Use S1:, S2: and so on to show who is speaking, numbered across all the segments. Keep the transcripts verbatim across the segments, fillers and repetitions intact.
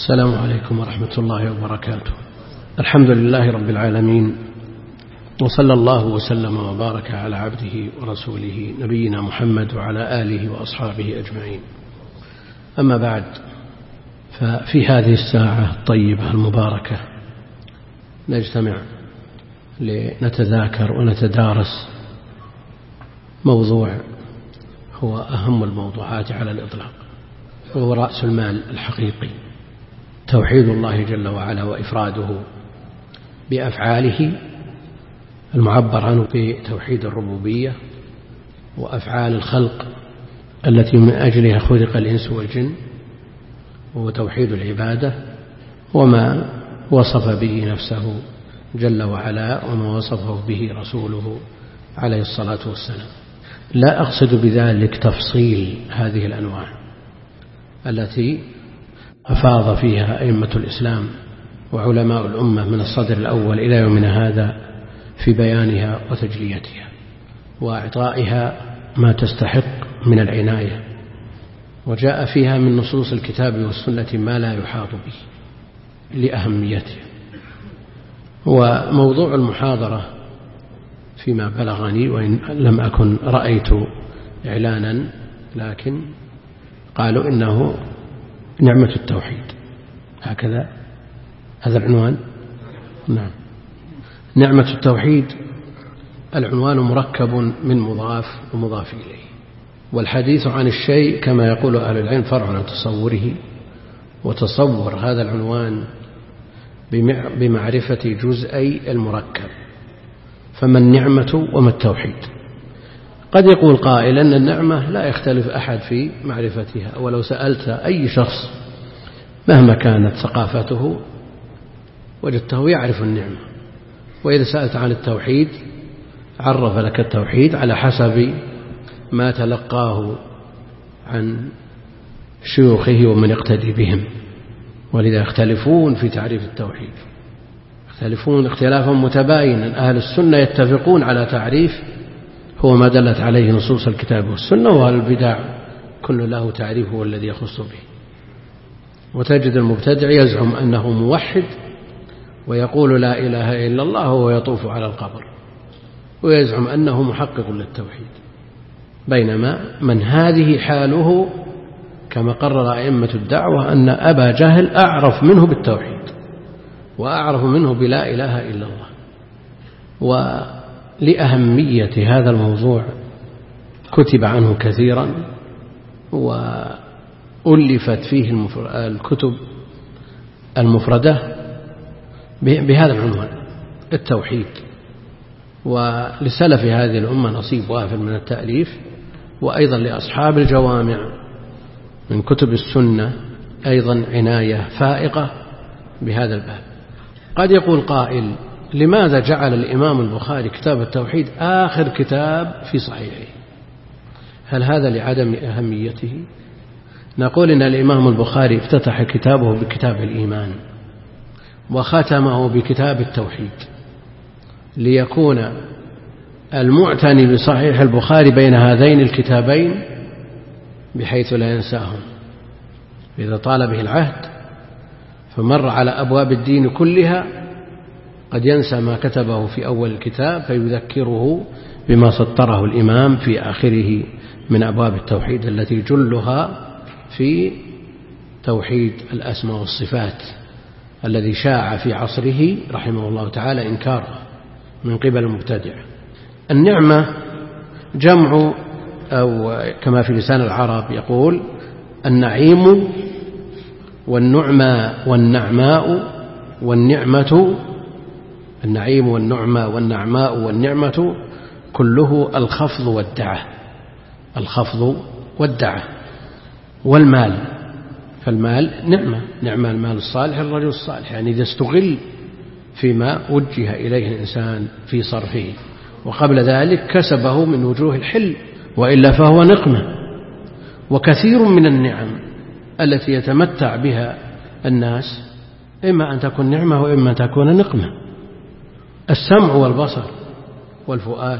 S1: السلام عليكم ورحمة الله وبركاته. الحمد لله رب العالمين، وصلى الله وسلم وبارك على عبده ورسوله نبينا محمد وعلى آله وأصحابه أجمعين. أما بعد، ففي هذه الساعة الطيبة المباركة نجتمع لنتذاكر ونتدارس موضوع هو أهم الموضوعات على الإطلاق، وهو رأس المال الحقيقي، توحيد الله جل وعلا وإفراده بأفعاله المعبر عنه بتوحيد الربوبية، وأفعال الخلق التي من أجلها خلق الإنس والجن، وهو توحيد العبادة، وما وصف به نفسه جل وعلا وما وصفه به رسوله عليه الصلاة والسلام. لا أقصد بذلك تفصيل هذه الأنواع التي أفاض فيها أئمة الإسلام وعلماء الأمة من الصدر الأول إلى يومنا هذا في بيانها وتجليتها وإعطائها ما تستحق من العناية، وجاء فيها من نصوص الكتاب والسنة ما لا يحاط به لأهميتها. وموضوع المحاضرة فيما بلغني، وإن لم أكن رأيت إعلانا، لكن قالوا إنه نعمة التوحيد، هكذا هذا العنوان. نعم، نعمة التوحيد. العنوان مركب من مضاف ومضاف إليه، والحديث عن الشيء كما يقول أهل العلم فرع عن تصوره، وتصور هذا العنوان بمعرفة جزئي المركب، فما النعمة وما التوحيد. قد يقول قائل أن النعمة لا يختلف أحد في معرفتها، ولو سألت أي شخص مهما كانت ثقافته وجدته يعرف النعمة. وإذا سألت عن التوحيد عرف لك التوحيد على حسب ما تلقاه عن شيوخه ومن يقتدي بهم، ولذا يختلفون في تعريف التوحيد، يختلفون اختلافا متباينا. أهل السنة يتفقون على تعريف هو ما دلت عليه نصوص الكتاب والسنة، وأهل البدع كل له تعريفه الذي يخص به. وتجد المبتدع يزعم أنه موحد ويقول لا إله إلا الله وهو يطوف على القبر، ويزعم أنه محقق للتوحيد، بينما من هذه حاله كما قرر أئمة الدعوة أن أبا جهل أعرف منه بالتوحيد وأعرف منه بلا إله إلا الله. ولأهمية هذا الموضوع كتب عنه كثيرا، وألفت فيه الكتب المفردة بهذا العنوان التوحيد. ولسلف هذه الأمة نصيب وافر من التأليف، وأيضا لأصحاب الجوامع من كتب السنة أيضا عناية فائقة بهذا الباب. قد يقول قائل: لماذا جعل الإمام البخاري كتاب التوحيد آخر كتاب في صحيحه؟ هل هذا لعدم أهميته؟ نقول إن الإمام البخاري افتتح كتابه بكتاب الإيمان وختمه بكتاب التوحيد، ليكون المعتني بصحيح البخاري بين هذين الكتابين بحيث لا ينساهم. إذا طال به العهد فمر على أبواب الدين كلها قد ينسى ما كتبه في أول الكتاب، فيذكره بما سطره الإمام في آخره من أبواب التوحيد التي جلها في توحيد الأسماء والصفات الذي شاع في عصره رحمه الله تعالى إنكاره من قبل المبتدع. النعمة جمع، أو كما في لسان العرب يقول النعيم والنعمى والنعماء والنعمة. النعيم والنعمى والنعماء والنعمة كله الخفض والدعة، الخفض والدعة. والمال، فالمال نعمة، نعمة المال الصالح الرجل الصالح، يعني إذا استغل فيما وجه إليه الإنسان في صرفه، وقبل ذلك كسبه من وجوه الحل، وإلا فهو نقمة. وكثير من النعم التي يتمتع بها الناس إما أن تكون نعمة وإما أن تكون نقمة. السمع والبصر والفؤاد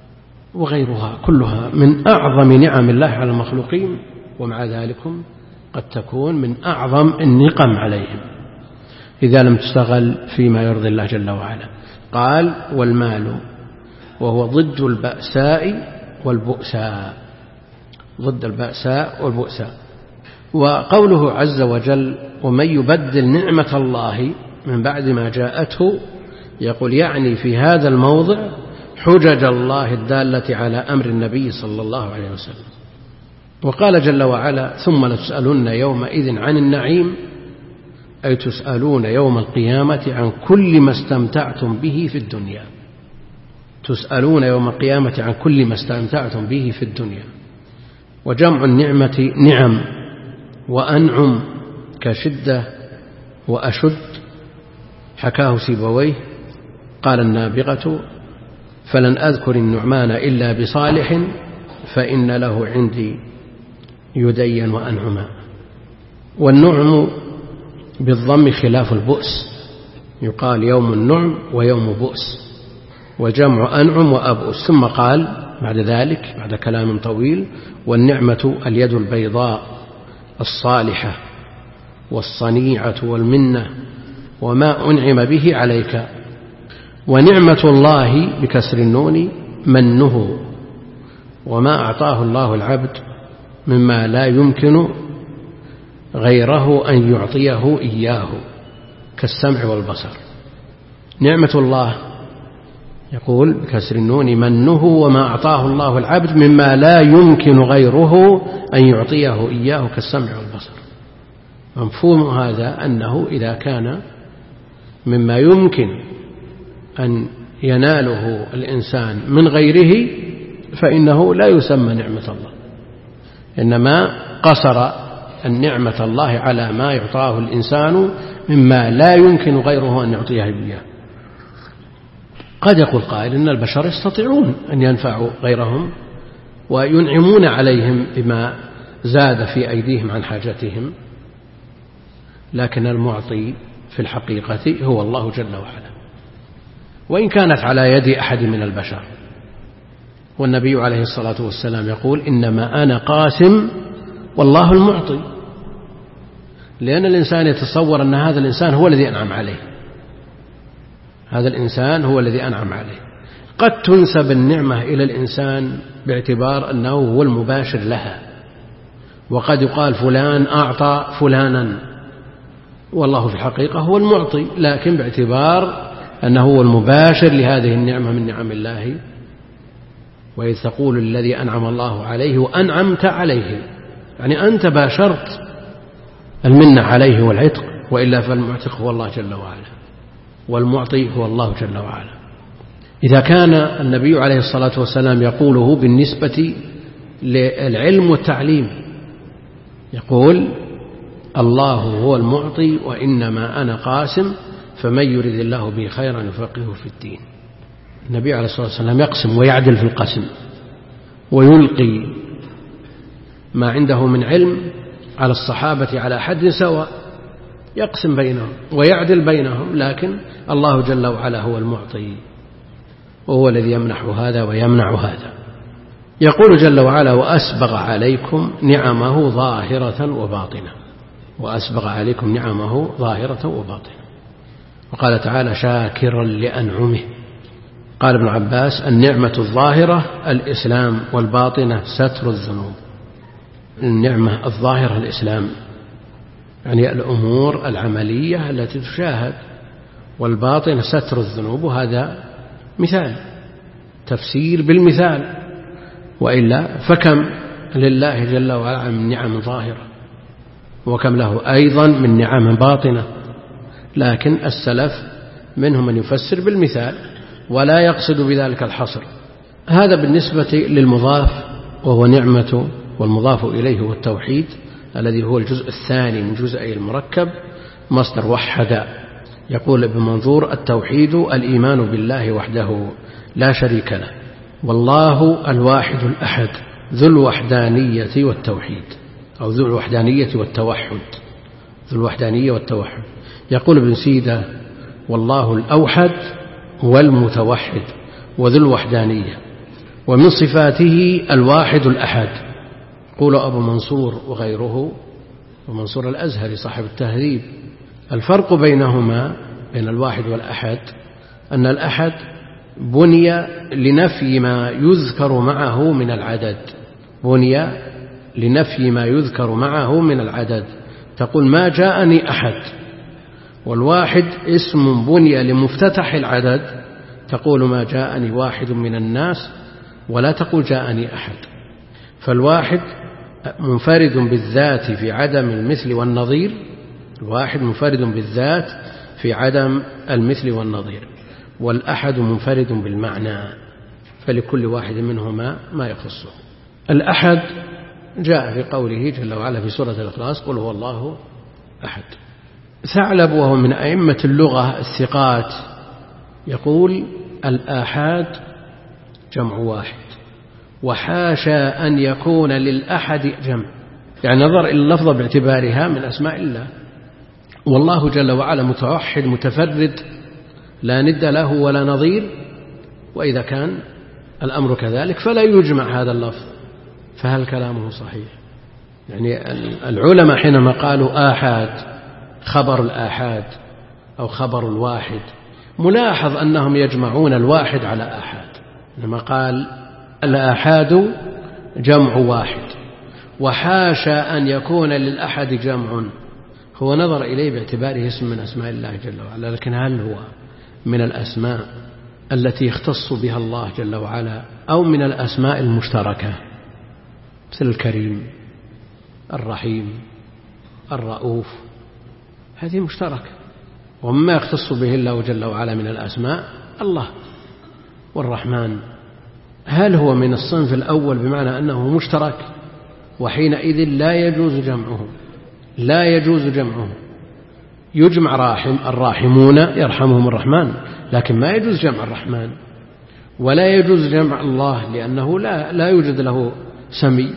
S1: وغيرها كلها من أعظم نعم الله على المخلوقين، ومع ذلك قد تكون من أعظم النقم عليهم إذا لم تستغل فيما يرضي الله جل وعلا. قال والمال وهو ضد البأساء والبؤساء، ضد البأساء والبؤساء. وقوله عز وجل ومن يبدل نعمة الله من بعد ما جاءته، يقول يعني في هذا الموضع حجج الله الدالة على أمر النبي صلى الله عليه وسلم. وقال جل وعلا ثم لتسألن يومئذ عن النعيم، أي تسألون يوم القيامة عن كل ما استمتعتم به في الدنيا، تسألون يوم القيامة عن كل ما استمتعتم به في الدنيا. وجمع النعمة نعم، وأنعم كشدة وأشد، حكاه سيبويه قال النابغة فلن أذكر النعمان إلا بصالح فإن له عندي يدين وأنعما. والنعم بالضم خلاف البؤس، يقال يوم النعم ويوم بؤس، وجمع أنعم وأبؤس. ثم قال بعد ذلك بعد كلام طويل والنعمة اليد البيضاء الصالحة والصنيعة والمنة وما أنعم به عليك. ونعمة الله بكسر النون منه وما أعطاه الله العبد مما لا يمكن غيره أن يعطيه إياه كالسمع والبصر. نعمة الله يقول بكسر النون منه وما أعطاه الله العبد مما لا يمكن غيره أن يعطيه إياه كالسمع والبصر. مفهوم هذا أنه إذا كان مما يمكن أن يناله الإنسان من غيره فإنه لا يسمى نعمة الله، إنما قصر النعمة الله على ما يعطاه الإنسان مما لا يمكن غيره أن يعطيه إياه. قد يقول قائل إن البشر يستطيعون أن ينفعوا غيرهم وينعمون عليهم بما زاد في أيديهم عن حاجتهم، لكن المعطي في الحقيقة هو الله جل وعلا، وإن كانت على يد أحد من البشر. والنبي عليه الصلاة والسلام يقول إنما أنا قاسم والله المعطي، لأن الإنسان يتصور أن هذا الإنسان هو الذي أنعم عليه، هذا الإنسان هو الذي أنعم عليه. قد تنسب النعمة إلى الإنسان باعتبار أنه هو المباشر لها، وقد يقال فلان أعطى فلانا والله في الحقيقة هو المعطي، لكن باعتبار أنه هو المباشر لهذه النعمة من نعم الله. وإذ تقول الذي أنعم الله عليه وأنعمت عليه، يعني أنت باشرت المنة عليه والعتق، وإلا فالمعتق هو الله جل وعلا والمعطي هو الله جل وعلا. إذا كان النبي عليه الصلاة والسلام يقوله بالنسبة للعلم والتعليم، يقول الله هو المعطي وإنما أنا قاسم فمن يريد الله به خيرا يفقهه في الدين. النبي عليه الصلاة والسلام يقسم ويعدل في القسم، ويلقي ما عنده من علم على الصحابة على حد سواء، يقسم بينهم ويعدل بينهم، لكن الله جل وعلا هو المعطي وهو الذي يمنح هذا ويمنع هذا. يقول جل وعلا وأسبغ عليكم نعمه ظاهرة وباطنة، وأسبغ عليكم نعمه ظاهرة وباطنة. وقال تعالى شاكرا لأنعمه. قال ابن عباس النعمة الظاهرة الإسلام، والباطنة ستر الذنوب. النعمة الظاهرة الإسلام، يعني الأمور العملية التي تشاهد، والباطنة ستر الذنوب. وهذا مثال، تفسير بالمثال، وإلا فكم لله جل وعلا من نعم ظاهرة وكم له أيضا من نعم باطنة. لكن السلف منهم من يفسر بالمثال ولا يقصد بذلك الحصر. هذا بالنسبة للمضاف وهو نعمة، والمضاف إليه هو التوحيد الذي هو الجزء الثاني من جزئي المركب مصدر وحد. يقول ابن منظور التوحيد الإيمان بالله وحده لا شريك له، والله الواحد الأحد ذو الوحدانية والتوحيد، أو ذو الوحدانية والتوحد، ذو الوحدانية والتوحد. يقول ابن سيدة والله الأوحد والمتوحد وذو الوحدانية، ومن صفاته الواحد الأحد. يقول أبو منصور وغيره أبو منصور الأزهري صاحب التهذيب. الفرق بينهما بين الواحد والأحد أن الأحد بني لنفي ما يذكر معه من العدد، بني لنفي ما يذكر معه من العدد، تقول ما جاءني أحد. والواحد اسم بني لمفتتح العدد، تقول ما جاءني واحد من الناس ولا تقول جاءني أحد. فالواحد منفرد بالذات في عدم المثل والنظير، الواحد منفرد بالذات في عدم المثل والنظير، والأحد منفرد بالمعنى، فلكل واحد منهما ما يخصه. الأحد جاء في قوله جل وعلا في سورة الإخلاص قل هو الله أحد. ثعلب وهو من أئمة اللغة الثقات يقول الآحاد جمع واحد، وحاشا أن يكون للأحد جمع، يعني نظر إلى اللفظة باعتبارها من أسماء الله، والله جل وعلا متوحد متفرد لا ند له ولا نظير، وإذا كان الأمر كذلك فلا يجمع هذا اللفظ، فهل كلامه صحيح؟ يعني العلماء حينما قالوا آحاد خبر الآحاد أو خبر الواحد، ملاحظ أنهم يجمعون الواحد على آحاد، لما قال الآحاد جمع واحد وحاشا أن يكون للأحد جمع، هو نظر إليه باعتباره اسم من أسماء الله جل وعلا، لكن هل هو من الأسماء التي يختص بها الله جل وعلا أو من الأسماء المشتركة مثل الكريم الرحيم الرؤوف؟ هذه مشتركة. ومما يختص به الله جل وعلا من الأسماء الله والرحمن، هل هو من الصنف الأول بمعنى أنه مشترك؟ وحينئذ لا يجوز جمعه، لا يجوز جمعه. يجمع راحم الراحمون يرحمهم الرحمن، لكن ما يجوز جمع الرحمن، ولا يجوز جمع الله لأنه لا, لا يوجد له سمي،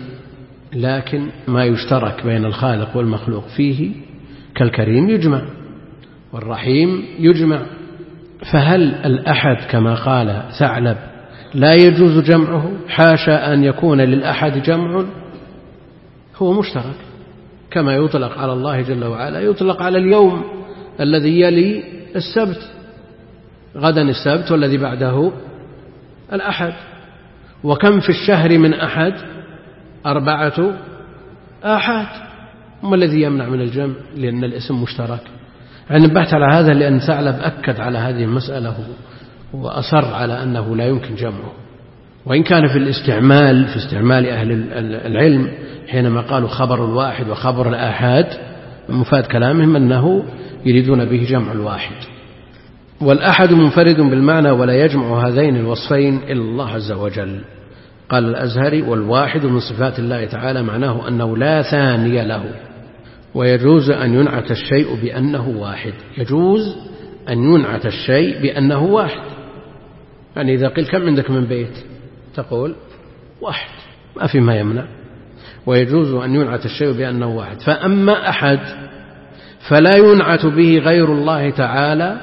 S1: لكن ما يشترك بين الخالق والمخلوق فيه كالكريم يجمع والرحيم يجمع. فهل الأحد كما قال ثعلب لا يجوز جمعه حاشا أن يكون للأحد جمع؟ هو مشترك، كما يطلق على الله جل وعلا يطلق على اليوم الذي يلي السبت، غدا السبت والذي بعده الأحد. وكم في الشهر من أحد؟ أربعة آحاد. ما الذي يمنع من الجمع؟ لأن الاسم مشترك. يعني نبهت على هذا لأن ثعلب أكد على هذه المسألة وأصر على أنه لا يمكن جمعه، وإن كان في الاستعمال في استعمال أهل العلم حينما قالوا خبر الواحد وخبر الآحاد مفاد كلامهم أنه يريدون به جمع الواحد. والأحد منفرد بالمعنى ولا يجمع هذين الوصفين إلا الله عز وجل. قال الأزهري والواحد من صفات الله تعالى معناه أنه لا ثاني له، ويجوز أن ينعت الشيء بأنه واحد، يجوز أن ينعت الشيء بأنه واحد. يعني إذا قيل كم عندك من بيت تقول واحد، ما في ما يمنع. ويجوز أن ينعت الشيء بأنه واحد. فأما أحد فلا ينعت به غير الله تعالى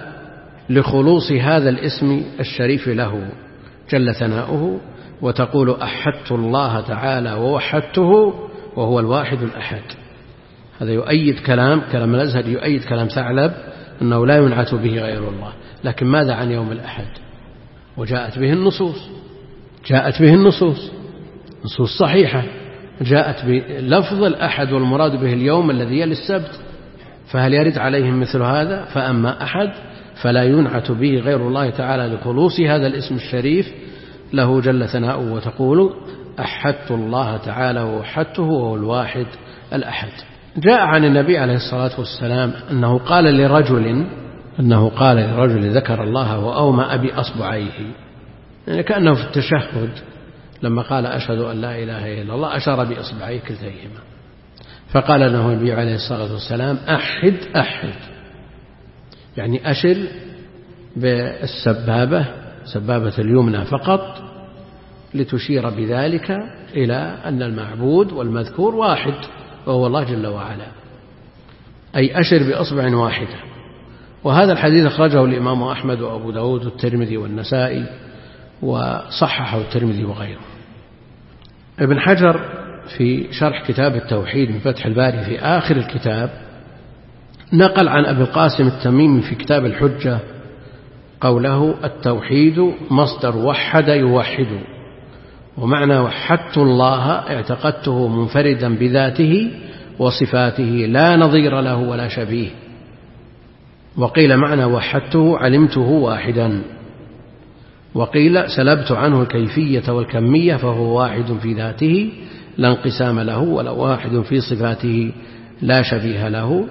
S1: لخلوص هذا الاسم الشريف له جل ثناؤه، وتقول أحدت الله تعالى ووحدته وهو الواحد الأحد. هذا يؤيد كلام كلام الأزهر، يؤيد كلام ثعلب أنه لا ينعت به غير الله. لكن ماذا عن يوم الأحد؟ وجاءت به النصوص، جاءت به النصوص نصوص صحيحة، جاءت بلفظ الأحد والمراد به اليوم الذي يلي السبت، فهل يرد عليهم مثل هذا؟ فأما أحد فلا ينعت به غير الله تعالى لخلوص هذا الاسم الشريف له جل ثناؤه، وتقول أحدت الله تعالى ووحدته وهو الواحد الأحد. جاء عن النبي عليه الصلاة والسلام أنه قال لرجل أنه قال لرجل ذكر الله وأومأ بأصبعيه، يعني كأنه في التشهد لما قال أشهد أن لا إله إلا الله أشار بأصبعيه كلتيهما، فقال له النبي عليه الصلاة والسلام أحد أحد، يعني أشر بالسبابة سبابة اليمنى فقط لتشير بذلك إلى أن المعبود والمذكور واحد وهو الله جل وعلا، أي أشر بأصبع واحدة. وهذا الحديث أخرجه الإمام أحمد وأبو داود والترمذي والنسائي وصححه الترمذي وغيره. ابن حجر في شرح كتاب التوحيد من فتح الباري في آخر الكتاب نقل عن أبي القاسم التميمي في كتاب الحجة قوله: التوحيد مصدر وحد يوحد، ومعنى وحدت الله اعتقدته منفردا بذاته وصفاته لا نظير له ولا شبيه. وقيل معنى وحدته علمته واحدا، وقيل سلبت عنه الكيفية والكمية فهو واحد في ذاته لا انقسام له، ولا واحد في صفاته لا شبيه له،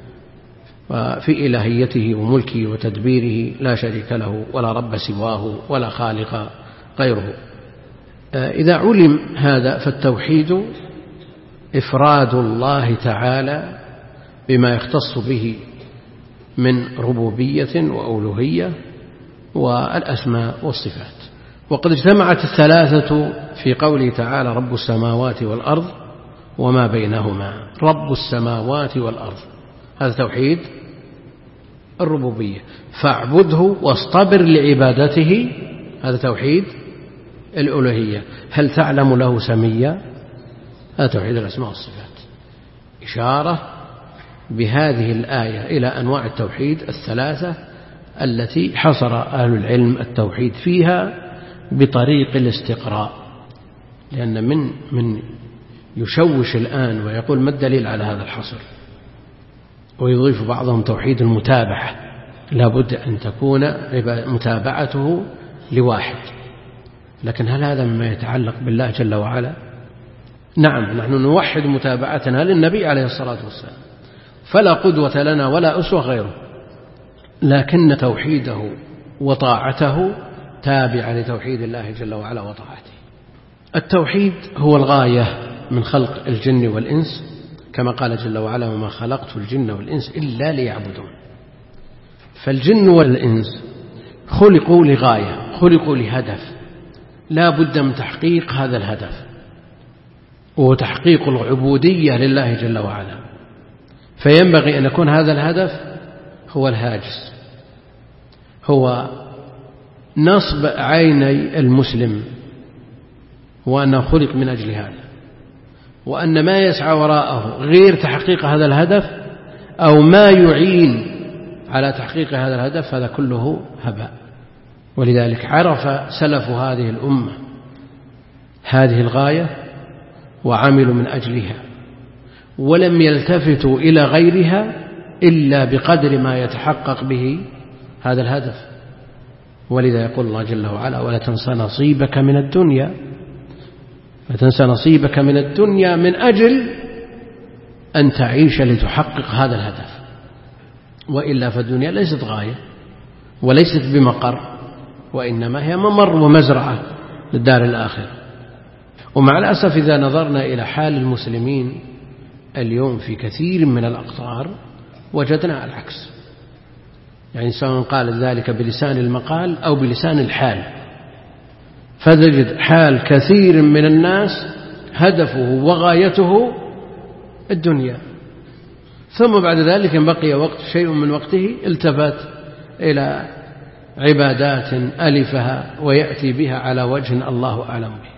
S1: وفي إلهيته وملكه وتدبيره لا شريك له ولا رب سواه ولا خالق غيره. إذا علم هذا فالتوحيد إفراد الله تعالى بما يختص به من ربوبية وألوهية والأسماء والصفات. وقد اجتمعت الثلاثة في قوله تعالى: رب السماوات والأرض وما بينهما. رب السماوات والأرض هذا توحيد الربوبية، فاعبده واصطبر لعبادته هذا توحيد الألوهية. هل تعلم له سميا؟ هذا توحيد الأسماء والصفات. إشارة بهذه الآية إلى أنواع التوحيد الثلاثة التي حصر أهل العلم التوحيد فيها بطريق الاستقراء، لأن من من يشوش الآن ويقول ما الدليل على هذا الحصر، ويضيف بعضهم توحيد المتابعة، لا بد أن تكون متابعته لواحد. لكن هل هذا مما يتعلق بالله جل وعلا؟ نعم، نحن نوحد متابعتنا للنبي عليه الصلاة والسلام، فلا قدوة لنا ولا أسوة غيره، لكن توحيده وطاعته تابع لتوحيد الله جل وعلا وطاعته. التوحيد هو الغاية من خلق الجن والإنس، كما قال جل وعلا: وما خلقت الجن والإنس إلا ليعبدون. فالجن والإنس خلقوا لغاية، خلقوا لهدف، لا بد من تحقيق هذا الهدف، وهو تحقيق العبودية لله جل وعلا. فينبغي أن يكون هذا الهدف هو الهاجس، هو نصب عيني المسلم، وأنه خلق من أجل هذا، وأن ما يسعى وراءه غير تحقيق هذا الهدف أو ما يعين على تحقيق هذا الهدف هذا كله هباء. ولذلك عرف سلف هذه الأمة هذه الغاية وعملوا من أجلها، ولم يلتفتوا إلى غيرها إلا بقدر ما يتحقق به هذا الهدف. ولذا يقول الله جل وعلا: ولا تنسى نصيبك من الدنيا، لا تنسى نصيبك من الدنيا من أجل أن تعيش لتحقق هذا الهدف، وإلا فالدنيا ليست غاية وليست بمقر، وإنما هي ممر ومزرعة للدار الآخرة. ومع الأسف إذا نظرنا إلى حال المسلمين اليوم في كثير من الأقطار وجدنا العكس، يعني سواء قال ذلك بلسان المقال أو بلسان الحال، فتجد حال كثير من الناس هدفه وغايته الدنيا، ثم بعد ذلك إن بقي وقت شيء من وقته التفت إلى عبادات ألفها ويأتي بها على وجه الله أعلم به.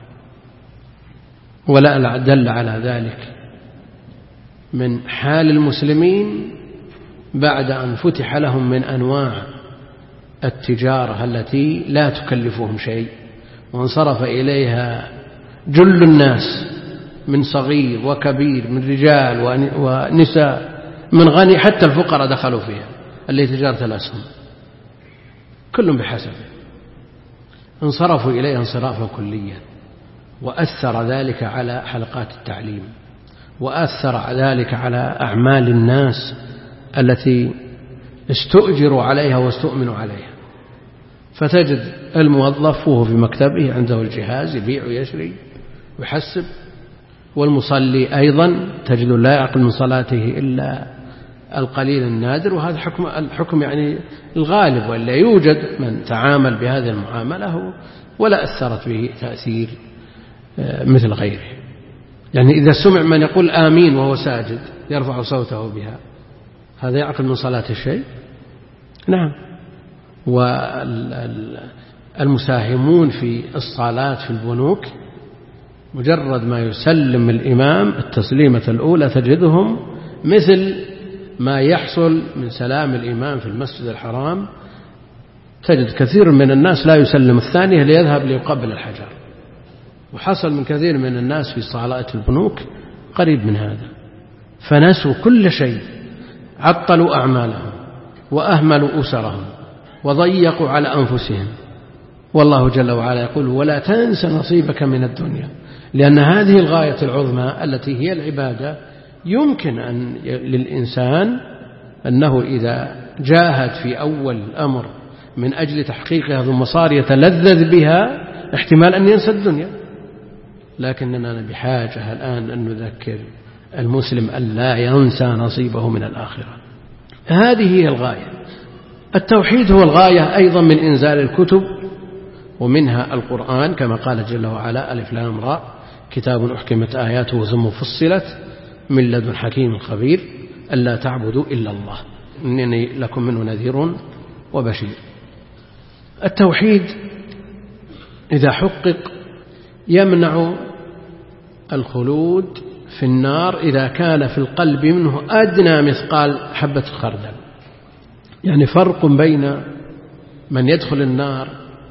S1: ولا دل على ذلك من حال المسلمين بعد أن فتح لهم من أنواع التجارة التي لا تكلفهم شيء، وانصرف إليها جل الناس من صغير وكبير، من رجال ونساء، من غني حتى الفقراء دخلوا فيها، اللي تجارة الأسهم كلهم بحسبه، انصرفوا إليها انصرافا كليا. وأثر ذلك على حلقات التعليم، وأثر ذلك على أعمال الناس التي استؤجروا عليها واستؤمنوا عليها. فتجد الموظف وهو في مكتبه عنده الجهاز يبيع ويشري ويحسب، والمصلي أيضا تجد لا يعقل من صلاته إلا القليل النادر، وهذا حكم الحكم يعني الغالب، ولا يوجد من تعامل بهذه المعاملة ولا أثرت به تأثير مثل غيره. يعني إذا سمع من يقول آمين وهو ساجد يرفع صوته بها، هذا يعقل من صلاة الشيء؟ نعم. والمساهمون في الصالات في البنوك مجرد ما يسلم الإمام التسليمة الأولى تجدهم مثل ما يحصل من سلام الإمام في المسجد الحرام، تجد كثير من الناس لا يسلم الثانية ليذهب ليقبل الحجر، وحصل من كثير من الناس في صالات البنوك قريب من هذا، فنسوا كل شيء، عطلوا أعمالهم وأهملوا أسرهم وضيقوا على أنفسهم. والله جل وعلا يقول ولا تنس نصيبك من الدنيا، لأن هذه الغاية العظمى التي هي العبادة يمكن أن للإنسان أنه إذا جاهد في أول الأمر من أجل تحقيقها ثم صار يتلذذ بها احتمال أن ينسى الدنيا، لكننا بحاجة الآن أن نذكر المسلم أن لا ينسى نصيبه من الآخرة. هذه هي الغاية. التوحيد هو الغاية أيضا من إنزال الكتب، ومنها القرآن كما قال جل وعلا ألف لام راء كتاب أحكمت آياته ثم فصلت من لدن حكيم خبير ألا تعبدوا إلا الله إنني لكم منه نذير وبشير. التوحيد إذا حقق يمنع الخلود في النار إذا كان في القلب منه أدنى مثقال حبة خردل. يعني فرق بين من يدخل النار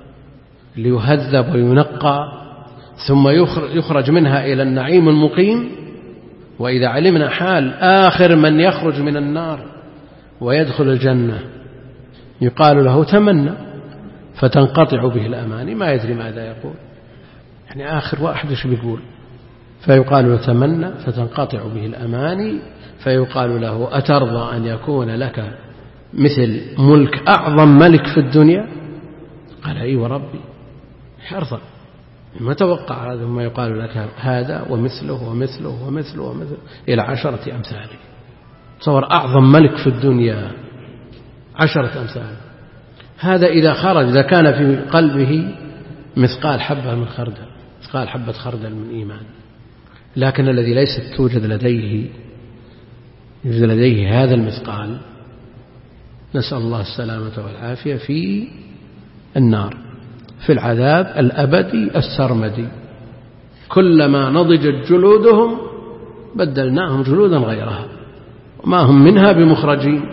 S1: ليهذب وينقى ثم يخرج منها إلى النعيم المقيم، وإذا علمنا حال آخر من يخرج من النار ويدخل الجنة يقال له تمنى فتنقطع به الأماني، ما يدري ماذا يقول، يعني آخر واحد ايش بيقول، فيقال له تمنى فتنقطع به الأماني، فيقال له أترضى أن يكون لك مثل ملك أعظم ملك في الدنيا؟ قال أي وربي حرصا، ما توقع هذا، ما يقال لك هذا ومثله ومثله ومثله ومثله إلى عشرة أمثاله. تصور أعظم ملك في الدنيا عشرة أمثاله. هذا إذا خرج، إذا كان في قلبه مثقال حبة من خردل، مثقال حبة خردل من إيمان. لكن الذي ليست توجد لديه يوجد لديه هذا المثقال، نسأل الله السلامة والعافية، في النار، في العذاب الأبدي السرمدي. كلما نضجت جلودهم بدلناهم جلودا غيرها وما هم منها بمخرجين.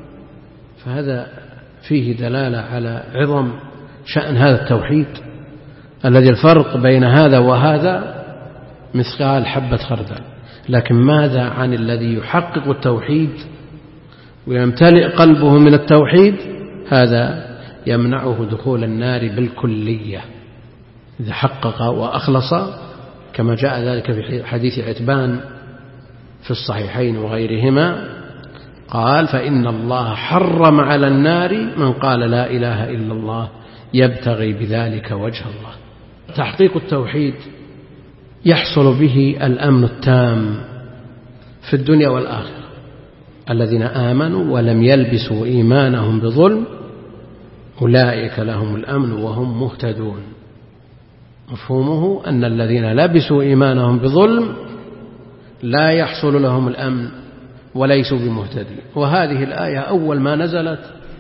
S1: فهذا فيه دلالة على عظم شأن هذا التوحيد الذي الفرق بين هذا وهذا مثقال حبة خردل. لكن ماذا عن الذي يحقق التوحيد ويمتلئ قلبه من التوحيد؟ هذا يمنعه دخول النار بالكلية إذا حقق وأخلص، كما جاء ذلك في حديث عتبان في الصحيحين وغيرهما، قال فإن الله حرم على النار من قال لا إله إلا الله يبتغي بذلك وجه الله. تحقيق التوحيد يحصل به الأمن التام في الدنيا والآخرة. الذين آمنوا ولم يلبسوا إيمانهم بظلم أولئك لهم الأمن وهم مهتدون. مفهومه أن الذين لبسوا إيمانهم بظلم لا يحصل لهم الأمن وليسوا بمهتدين. وهذه الآية أول ما نزلت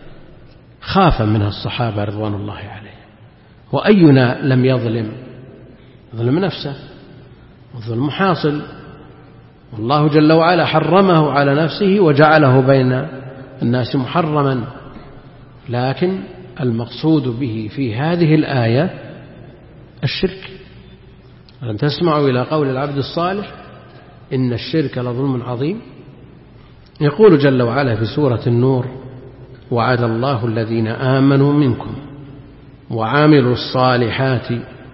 S1: خاف منها الصحابة رضوان الله عليهم. وأينا لم يظلم ظلم نفسه، والظلم حاصل، والله جل وعلا حرمه على نفسه وجعله بين الناس محرما. لكن المقصود به في هذه الآية الشرك. أن تسمعوا إلى قول العبد الصالح إن الشرك لظلم عظيم. يقول جل وعلا في سورة النور وعد الله الذين آمنوا منكم وعاملوا الصالحات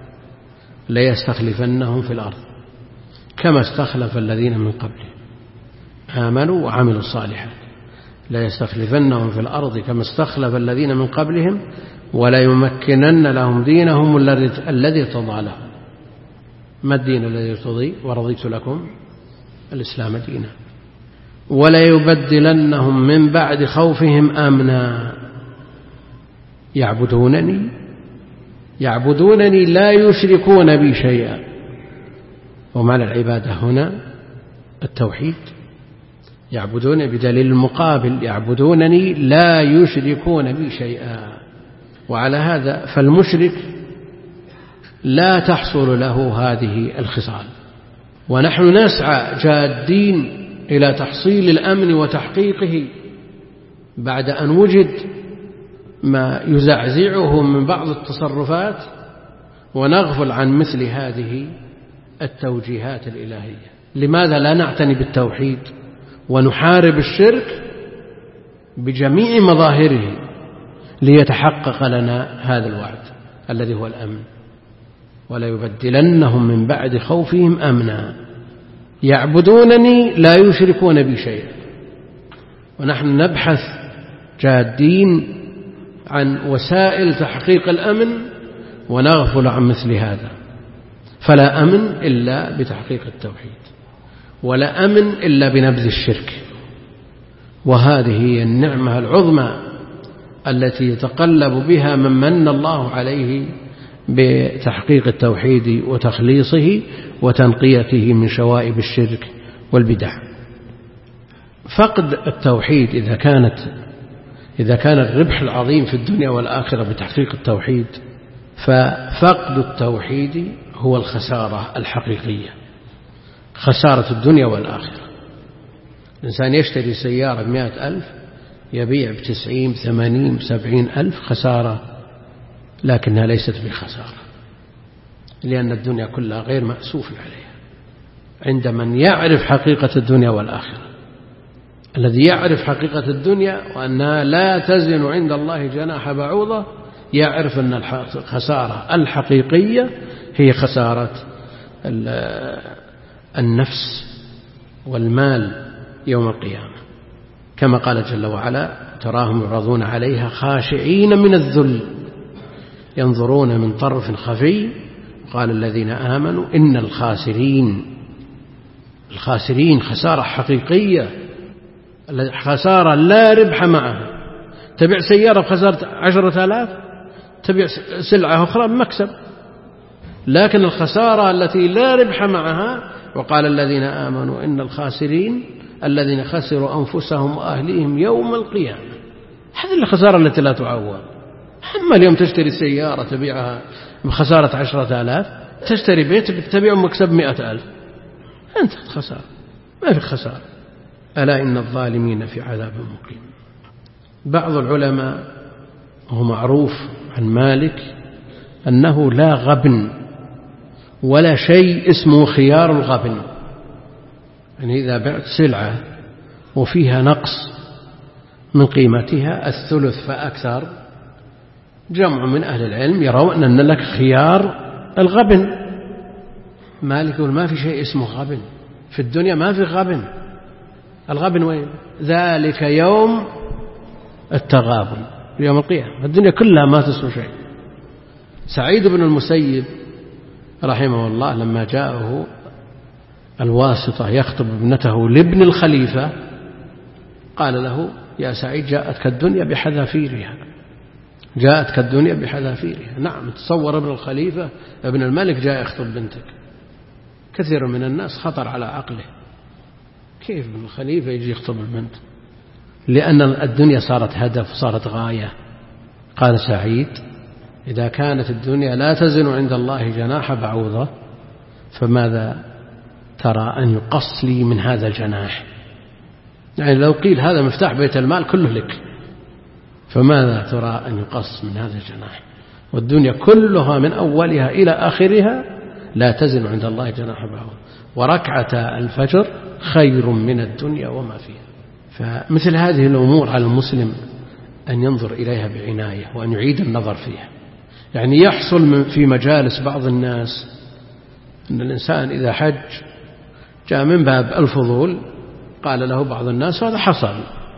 S1: ليستخلفنهم في الأرض كما استخلف الذين من قبلهم. آمنوا وعملوا الصالحات ليستخلفنهم في الأرض كما استخلف الذين من قبلهم وليمكنن لهم دينهم الذي ارتضى لهم. ما الدين الذي ارتضي؟ ورضيت لكم الإسلام دينا. وليبدلنهم من بعد خوفهم أمنا يعبدونني يعبدونني لا يشركون بي شيئا. ومعنى العبادة هنا التوحيد. يعبدون بدليل المقابل، يعبدونني لا يشركون بي شيئا. وعلى هذا فالمشرك لا تحصل له هذه الخصال. ونحن نسعى جادين إلى تحصيل الأمن وتحقيقه بعد أن وجد ما يزعزعه من بعض التصرفات، ونغفل عن مثل هذه التوجيهات الإلهية. لماذا لا نعتني بالتوحيد ونحارب الشرك بجميع مظاهره ليتحقق لنا هذا الوعد الذي هو الأمن؟ ولا يبدلنهم من بعد خوفهم أمنا يعبدونني لا يشركون بي شيئا. ونحن نبحث جادين عن وسائل تحقيق الأمن ونغفل عن مثل هذا. فلا أمن إلا بتحقيق التوحيد، ولا أمن إلا بنبذ الشرك. وهذه هي النعمة العظمى التي يتقلب بها من من الله عليه بتحقيق التوحيد وتخليصه وتنقيته من شوائب الشرك والبدع. فقد التوحيد إذا كانت إذا كان الربح العظيم في الدنيا والآخرة بتحقيق التوحيد، ففقد التوحيد هو الخسارة الحقيقية، خسارة الدنيا والآخرة. الإنسان يشتري سيارة بمئة ألف يبيع بتسعين ثمانين سبعين ألف، خسارة، لكنها ليست بخسارة، لأن الدنيا كلها غير مأسوف عليها عند من يعرف حقيقة الدنيا والآخرة. الذي يعرف حقيقة الدنيا وأنها لا تزن عند الله جناح بعوضة يعرف أن الخسارة الحقيقية هي خسارة النفس والمال يوم القيامة، كما قال جل وعلا: تراهم يعرضون عليها خاشعين من الذل ينظرون من طرف خفي قال الذين آمنوا إن الخاسرين الخاسرين خسارة حقيقية، خسارة لا ربح معها. تبيع سيارة بخسارة عشرة آلاف، تبيع سلعة أخرى بمكسب، لكن الخسارة التي لا ربح معها. وقال الذين آمنوا إن الخاسرين الذين خسروا أنفسهم وأهليهم يوم القيامة. هذه الخسارة التي لا تعوض. أما اليوم تشتري سيارة تبيعها بخسارة عشرة آلاف، تشتري بيت تبيعه مكسب مئة ألف، أنت خسارة، ما في خسارة. ألا إن الظالمين في عذاب مقيم. بعض العلماء هو معروف عن مالك أنه لا غبن ولا شيء اسمه خيار الغبن. يعني إذا بعت سلعة وفيها نقص من قيمتها الثلث فأكثر، جمع من أهل العلم يرون أن لك خيار الغبن. مالك يقول ما في شيء اسمه غبن في الدنيا، ما في غبن. الغبن وين؟ ذلك يوم التغابن، يوم القيامة. الدنيا كلها ما تسوى شيء. سعيد بن المسيب رحمه الله لما جاءه الواسطة يخطب ابنته لابن الخليفة قال له: يا سعيد جاءتك الدنيا بحذافيرها، جاءتك الدنيا بحذافيرها. نعم، تصور ابن الخليفة ابن الملك جاء يخطب بنتك. كثير من الناس خطر على عقله، كيف ابن الخليفة يجي يخطب البنت؟ لأن الدنيا صارت هدف، صارت غاية. قال سعيد: إذا كانت الدنيا لا تزن عند الله جناح بعوضة، فماذا ترى أن يقص لي من هذا الجناح؟ يعني لو قيل هذا مفتاح بيت المال كله لك، فماذا ترى أن يقص من هذا الجناح؟ والدنيا كلها من أولها إلى آخرها لا تزن عند الله جناح بعوضة، وركعة الفجر خير من الدنيا وما فيها. فمثل هذه الأمور على المسلم أن ينظر إليها بعناية وأن يعيد النظر فيها. يعني يحصل في مجالس بعض الناس أن الإنسان إذا حج جاء من باب الفضول، قال له بعض الناس: هذا حصل،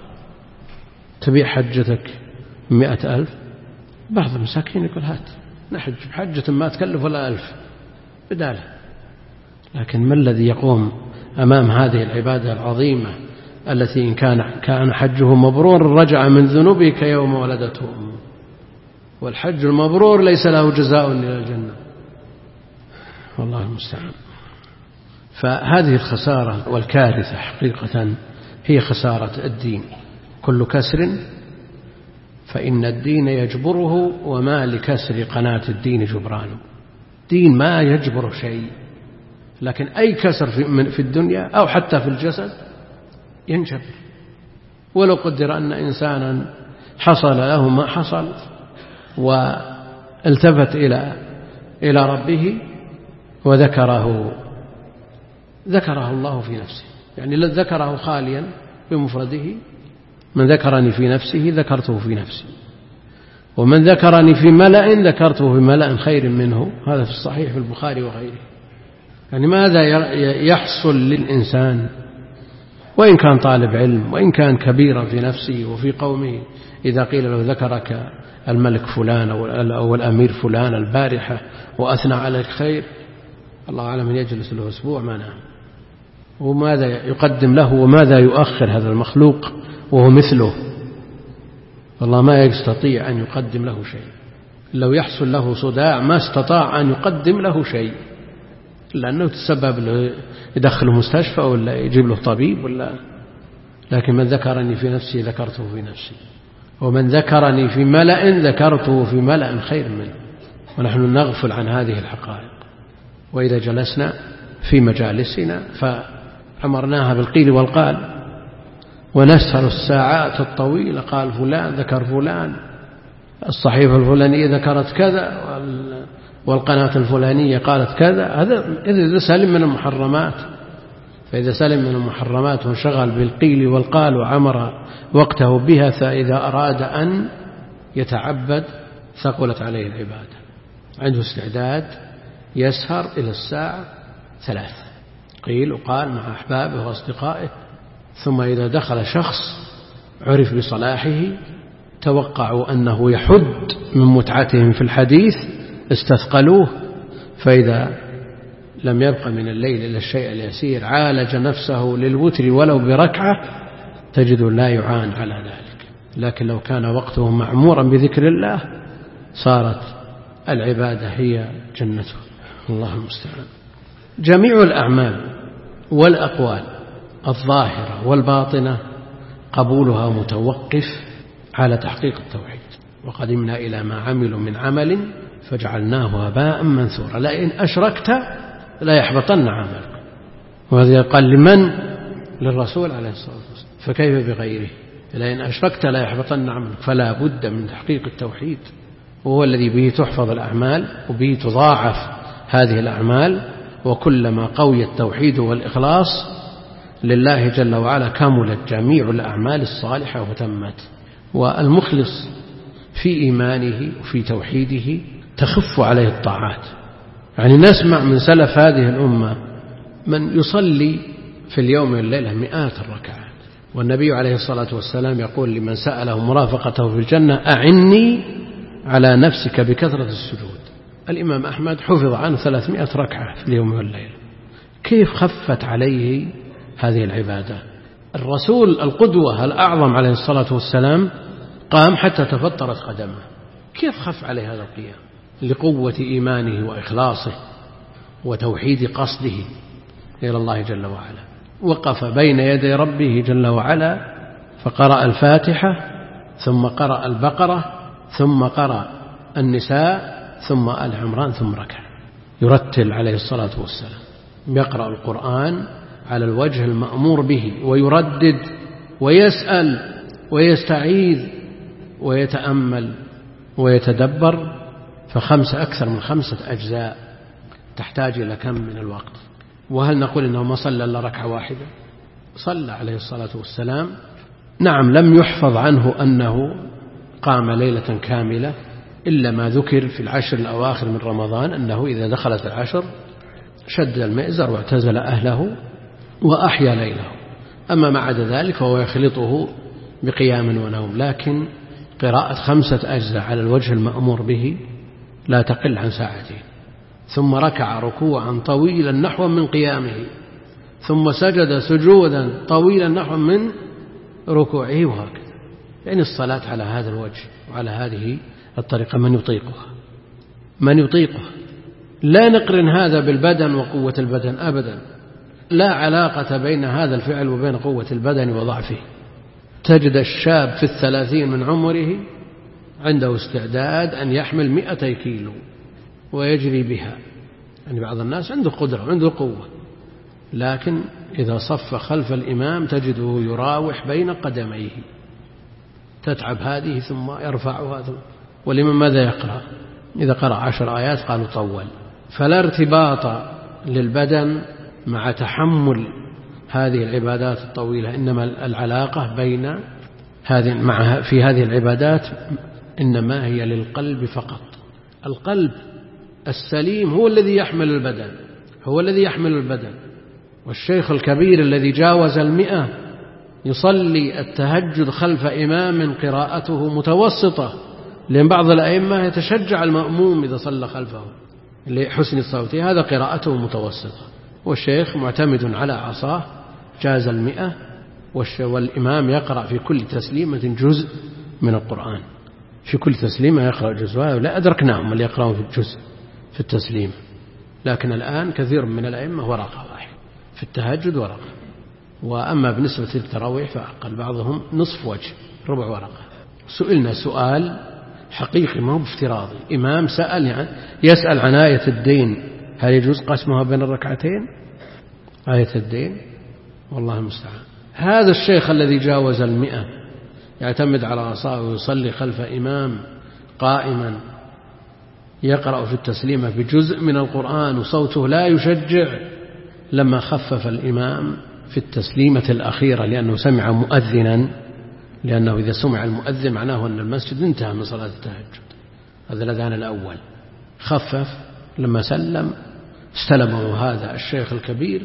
S1: تبيع حجتك مئة ألف؟ بعض المساكين يقول: هات نحج بحجة ما تكلف ولا ألف بداله. لكن ما الذي يقوم أمام هذه العبادة العظيمة التي إن كان كان حجه مبرور رجع من ذنوبه كيوم ولدته أمه؟ والحج المبرور ليس له جزاء إلى الجنة، والله المستعان. فهذه الخسارة والكارثة حقيقة هي خسارة الدين. كل كسر فإن الدين يجبره، وما لكسر قناة الدين جبران. الدين ما يجبر شيء، لكن أي كسر في الدنيا أو حتى في الجسد ينجبر. ولو قدر أن إنسانا حصل له ما حصل والتفت إلى إلى ربه وذكره ذكره الله في نفسه، يعني ذكره خاليا بمفرده، من ذكرني في نفسه ذكرته في نفسي، ومن ذكرني في ملأ ذكرته في ملأ خير منه. هذا في الصحيح في البخاري وغيره. يعني ماذا يحصل للإنسان وإن كان طالب علم وإن كان كبيرا في نفسه وفي قومه، إذا قيل له ذكرك الملك فلان أو الأمير فلان البارحة وأثنى عليك خير، الله أعلم يجلس له أسبوع ما نام. وماذا يقدم له وماذا يؤخر هذا المخلوق وهو مثله؟ والله ما يستطيع أن يقدم له شيء. لو يحصل له صداع ما استطاع أن يقدم له شيء، لأنه تسبب له يدخله مستشفى ولا يجيب له طبيب ولا. لكن من ذكرني في نفسي ذكرته في نفسي، ومن ذكرني في ملأ ذكرته في ملأ خير منه. ونحن نغفل عن هذه الحقائق، وإذا جلسنا في مجالسنا فعمرناها بالقيل والقال، ونسهر الساعات الطويلة، قال فلان ذكر فلان، الصحيفة الفلانية ذكرت كذا، والقناة الفلانية قالت كذا. هذا إذا سلم من المحرمات. فإذا سلم من المحرمات وانشغل بالقيل والقال وعمر وقته بها، فإذا أراد أن يتعبد ثقلت عليه العبادة. عنده استعداد يسهر إلى الساعة ثلاث قيل وقال مع أحبابه وأصدقائه، ثم إذا دخل شخص عرف بصلاحه توقعوا أنه يحد من متعتهم في الحديث استثقلوه، فإذا لم يبق من الليل إلا الشيء اليسير عالج نفسه للوتر ولو بركعة، تجد لا يعان على ذلك. لكن لو كان وقته معمورا بذكر الله صارت العبادة هي جنته. الله المستعان. جميع الأعمال والأقوال الظاهرة والباطنة قبولها متوقف على تحقيق التوحيد. وقدمنا إلى ما عملوا من عمل فجعلناه هباء منثورا لئن أشركت لا يحبطن عملك. وهذا قال لمن؟ للرسول عليه الصلاة والسلام. فكيف بغيره؟ لئن أشركت لا يحبطن عملك. فلا بد من تحقيق التوحيد، وهو الذي به تحفظ الأعمال وبه تضاعف هذه الأعمال. وكلما قوي التوحيد والإخلاص لله جل وعلا كملت جميع الأعمال الصالحة وتمت. والمخلص في إيمانه وفي توحيده تخف عليه الطاعات. يعني نسمع من سلف هذه الأمة من يصلي في اليوم والليلة مئات الركعات، والنبي عليه الصلاة والسلام يقول لمن سأله مرافقته في الجنة أعني على نفسك بكثرة السجود. الإمام أحمد حفظ عنه ثلاثمائة ركعة في اليوم والليلة. كيف خفت عليه هذه العبادة؟ الرسول القدوة الأعظم عليه الصلاة والسلام قام حتى تفطرت قدمه. كيف خف عليه هذا القيام؟ لقوة إيمانه وإخلاصه وتوحيد قصده إلى الله جل وعلا. وقف بين يدي ربه جل وعلا فقرأ الفاتحة ثم قرأ البقرة ثم قرأ النساء ثم آل عمران ثم ركع. يرتل عليه الصلاة والسلام، يقرأ القرآن على الوجه المأمور به، ويردد ويسأل ويستعيذ ويتأمل ويتدبر. فخمس أكثر من خمسة أجزاء تحتاج إلى كم من الوقت؟ وهل نقول إنه ما صلى إلا ركعة واحدة؟ صلى عليه الصلاة والسلام. نعم لم يحفظ عنه أنه قام ليلة كاملة، إلا ما ذكر في العشر الأواخر من رمضان أنه إذا دخلت العشر شد المئزر واعتزل أهله وأحيا ليله. أما ما عدا ذلك فهو يخلطه بقيام ونوم. لكن قراءة خمسة أجزاء على الوجه المأمور به لا تقل عن ساعتين، ثم ركع ركوعا طويلا نحو من قيامه، ثم سجد سجودا طويلا نحو من ركوعه، وهكذا. يعني الصلاة على هذا الوجه وعلى هذه الطريقة من يطيقها من يطيقها. لا نقرن هذا بالبدن وقوة البدن أبدا، لا علاقة بين هذا الفعل وبين قوة البدن وضعفه. تجد الشاب في الثلاثين من عمره عنده استعداد أن يحمل مئتي كيلو ويجري بها يعني بعض الناس عنده قدرة وعنده قوة، لكن إذا صف خلف الإمام تجده يراوح بين قدميه، تتعب هذه ثم يرفعها ثم، ولمن ماذا يقرأ؟ إذا قرأ عشر آيات قالوا طول. فلا ارتباط للبدن مع تحمل هذه العبادات الطويلة، إنما العلاقة بين هذه مع في هذه العبادات إنما هي للقلب فقط. القلب السليم هو الذي يحمل البدن، هو الذي يحمل البدن. والشيخ الكبير الذي جاوز المئة يصلي التهجد خلف إمام قراءته متوسطة، لأن بعض الأئمة يتشجع المأموم إذا صلى خلفه لحسن الصوت، هذا قراءته متوسطة، والشيخ معتمد على عصاه جاز المئة، والإمام يقرأ في كل تسليمة جزء من القرآن، في كل تسليمة يقرأ جزء، لا أدركناهم اللي يقرأون في الجزء في التسليم. لكن الآن كثير من الأئمة ورقة واحد في التهجد ورقة، وأما بالنسبة للتراويح فأقل بعضهم نصف وجه ربع ورقة. سئلنا سؤال حقيقي ما هو بافتراضي، إمام سأل يعني يسأل عن آية الدين هل يجوز قسمها بين الركعتين؟ آية الدين والله المستعان. هذا الشيخ الذي جاوز المئة يعتمد على عصاه ويصلي خلف إمام قائما يقرأ في التسليمة بجزء من القرآن وصوته لا يشجع، لما خفف الإمام في التسليمة الأخيرة لأنه سمع مؤذنا، لأنه إذا سمع المؤذن معناه أن المسجد انتهى من صلاة التهجد، هذا الأذان الأول، خفف لما سلم استلمه هذا الشيخ الكبير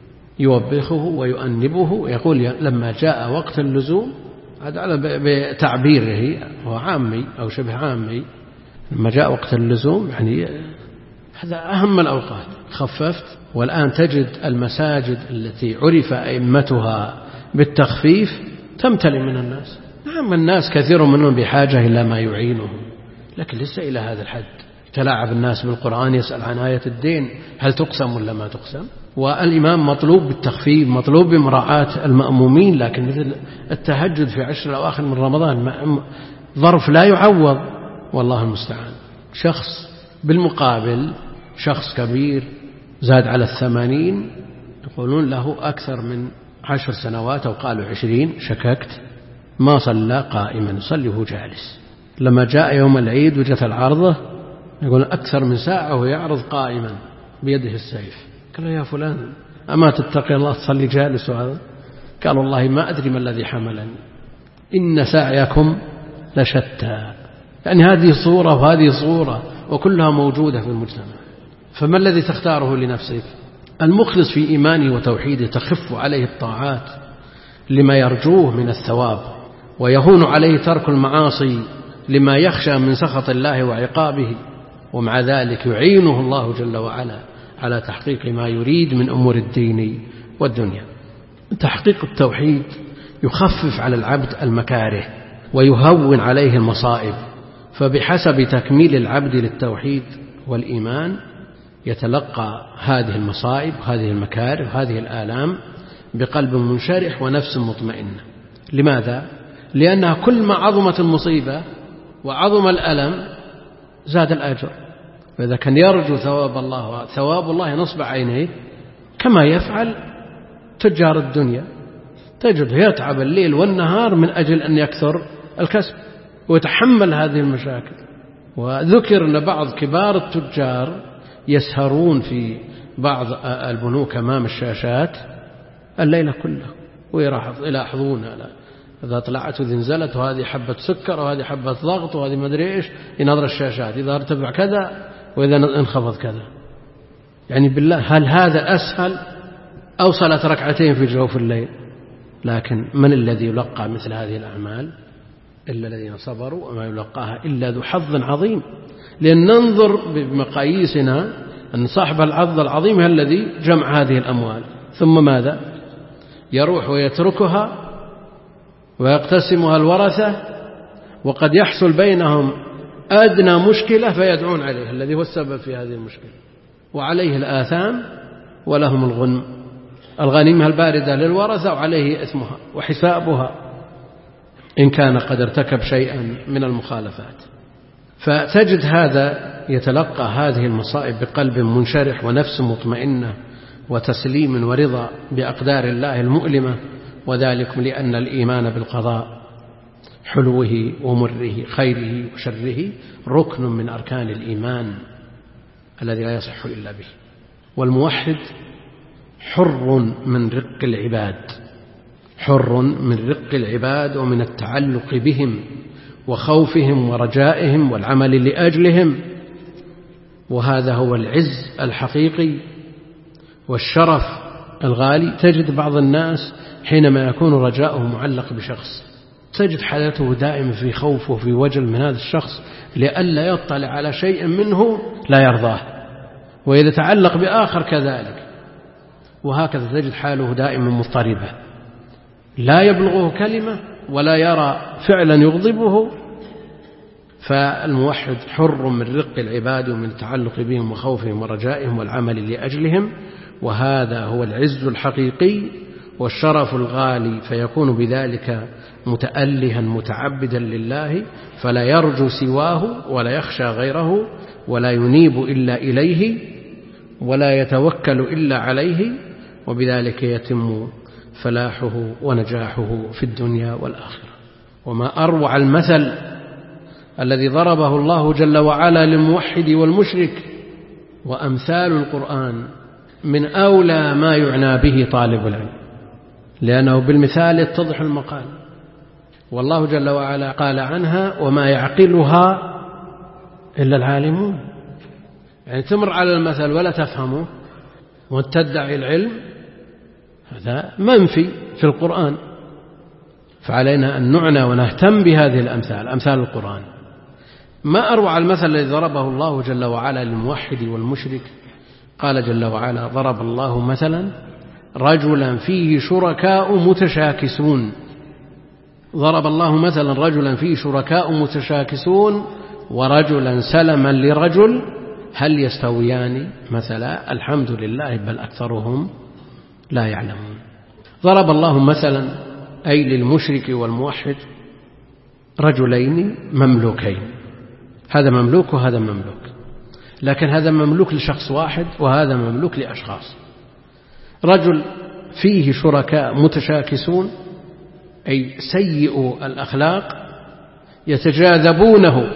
S1: يوبخه ويؤنبه ويقول لما جاء وقت اللزوم، هذا على بتعبيره هو عامي أو شبه عامي، لما جاء وقت اللزوم يعني هذا أهم الأوقات خففت. والآن تجد المساجد التي عرف أئمتها بالتخفيف تمتلئ من الناس. نعم الناس كثير منهم بحاجة إلى ما يعينهم، لكن ليس إلى هذا الحد. تلاعب الناس بالقرآن يسأل عن آية الدين هل تقسم ولا ما تقسم، والإمام مطلوب بالتخفيف، مطلوب بمراعاة المأمومين. لكن مثل التهجد في عشر الأواخر من رمضان ظرف لا يعوض والله المستعان. شخص بالمقابل شخص كبير زاد على الثمانين يقولون له أكثر من عشر سنوات أو قالوا عشرين، شككت، ما صلى قائما يصلي وهو جالس. لما جاء يوم العيد وجت العرضة يقول أكثر من ساعة وهو يعرض قائما بيده السيف. قال يا فلان أما تتقي الله تصلي جالس؟ وهذا قال والله ما أدري ما الذي حملني، إن سعيكم لشتى. يعني هذه صورة وهذه صورة وكلها موجودة في المجتمع، فما الذي تختاره لنفسك؟ المخلص في إيمانه وتوحيده تخف عليه الطاعات لما يرجوه من الثواب، ويهون عليه ترك المعاصي لما يخشى من سخط الله وعقابه، ومع ذلك يعينه الله جل وعلا على تحقيق ما يريد من أمور الدين والدنيا. تحقيق التوحيد يخفف على العبد المكاره ويهون عليه المصائب، فبحسب تكميل العبد للتوحيد والإيمان يتلقى هذه المصائب وهذه المكاره وهذه الآلام بقلب منشرح ونفس مطمئنة. لماذا؟ لأنها كل ما عظمت المصيبة وعظم الألم زاد الأجر. فإذا كان يرجو ثواب الله ثواب الله نصب عينيه كما يفعل تجار الدنيا، تجد يتعب الليل والنهار من أجل أن يكثر الكسب ويتحمل هذه المشاكل. وذكر أن بعض كبار التجار يسهرون في بعض البنوك أمام الشاشات الليلة كلها ويلاحظون إذا طلعت وإذا نزلت، وهذه حبة سكر وهذه حبة ضغط وهذه مدري إيش، ينظر الشاشات إذا ارتفع كذا وإذا انخفض كذا. يعني بالله هل هذا أسهل أو صلاة ركعتين في جوف الليل؟ لكن من الذي يلقى مثل هذه الأعمال إلا الذين صبروا، وما يلقاها إلا ذو حظ عظيم. لأن ننظر بمقاييسنا أن صاحب الحظ العظيم هو الذي جمع هذه الأموال، ثم ماذا؟ يروح ويتركها ويقتسمها الورثة، وقد يحصل بينهم أدنى مشكلة فيدعون عليه الذي هو السبب في هذه المشكلة، وعليه الآثام ولهم الغنم. الغنيمة الباردة للورثة وعليه إثمها وحسابها إن كان قد ارتكب شيئا من المخالفات. فتجد هذا يتلقى هذه المصائب بقلب منشرح ونفس مطمئنة وتسليم ورضا بأقدار الله المؤلمة، وذلك لأن الإيمان بالقضاء حلوه ومره خيره وشره ركن من أركان الإيمان الذي لا يصح إلا به. والموحد حر من رق العباد، حر من رق العباد ومن التعلق بهم وخوفهم ورجائهم والعمل لأجلهم، وهذا هو العز الحقيقي والشرف الغالي. تجد بعض الناس حينما يكون رجاؤه معلق بشخص تجد حالته دائما في خوف وفي وجل من هذا الشخص لئلا يطلع على شيء منه لا يرضاه، وإذا تعلق بآخر كذلك، وهكذا تجد حاله دائما مضطربة، لا يبلغه كلمة ولا يرى فعلا يغضبه. فالموحد حر من رق العباد ومن التعلق بهم وخوفهم ورجائهم والعمل لأجلهم، وهذا هو العز الحقيقي والشرف الغالي، فيكون بذلك متألها متعبدا لله، فلا يرجو سواه ولا يخشى غيره ولا ينيب إلا إليه ولا يتوكل إلا عليه، وبذلك يتم فلاحه ونجاحه في الدنيا والآخرة. وما أروع المثل الذي ضربه الله جل وعلا للموحد والمشرك، وأمثال القرآن من أولى ما يعنى به طالب العلم، لأنه بالمثال يتضح المقال. والله جل وعلا قال عنها: وما يعقلها إلا العالمون. يعني تمر على المثل ولا تفهمه وتدعي العلم، هذا منفي في القرآن. فعلينا أن نعنى ونهتم بهذه الأمثال، أمثال القرآن. ما أروع المثل الذي ضربه الله جل وعلا للموحد والمشرك. قال جل وعلا: ضرب الله مثلا رجلا فيه شركاء متشاكسون. ضرب الله مثلا رجلا فيه شركاء متشاكسون ورجلا سلما لرجل هل يستويان مثلا؟ الحمد لله بل أكثرهم لا يعلمون. ضرب الله مثلا أي للمشرك والموحد رجلين مملوكين، هذا مملوك وهذا مملوك، لكن هذا مملوك لشخص واحد وهذا مملوك لأشخاص. رجل فيه شركاء متشاكسون أي سيء الأخلاق يتجاذبونه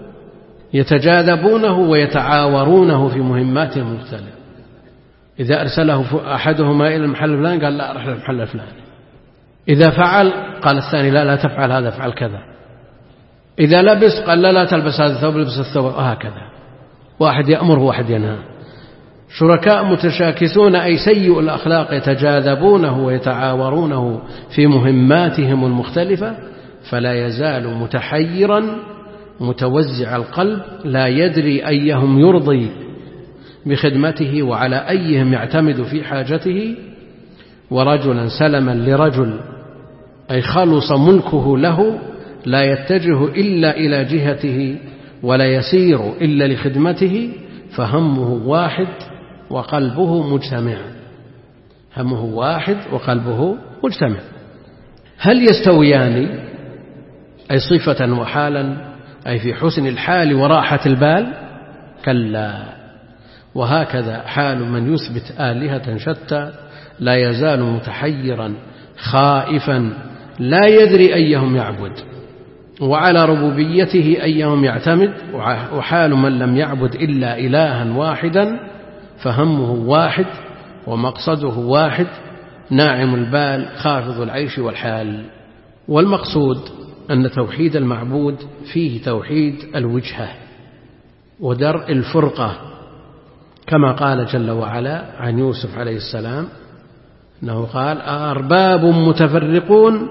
S1: يتجاذبونه ويتعاورونه في مهمات مختلفة. إذا أرسله أحدهما إلى المحل الفلاني قال لا أروح للمحل الفلاني، إذا فعل قال الثاني لا لا تفعل هذا، فعل كذا، إذا لبس قال لا لا تلبس هذا الثوب، لبس الثوب، وهكذا. واحد يأمر وواحد ينهى. شركاء متشاكسون أي سيء الأخلاق يتجاذبونه ويتعاورونه في مهماتهم المختلفة، فلا يزال متحيرا متوزع القلب لا يدري أيهم يرضي بخدمته وعلى أيهم يعتمد في حاجته. ورجلا سلما لرجل أي خلص ملكه له، لا يتجه إلا إلى جهته ولا يسير إلا لخدمته، فهمه واحد وقلبه مجتمع. همه واحد وقلبه مجتمع. هل يستويان أي صفة وحالا أي في حسن الحال وراحة البال؟ كلا. وهكذا حال من يثبت آلهة شتى لا يزال متحيرا خائفا لا يدري أيهم يعبد، وعلى ربوبيته أيهم يعتمد. وحال من لم يعبد إلا إلها واحدا فهمه واحد ومقصده واحد، ناعم البال خافض العيش والحال. والمقصود أن توحيد المعبود فيه توحيد الوجهة ودرء الفرقة، كما قال جل وعلا عن يوسف عليه السلام أنه قال: أأرباب متفرقون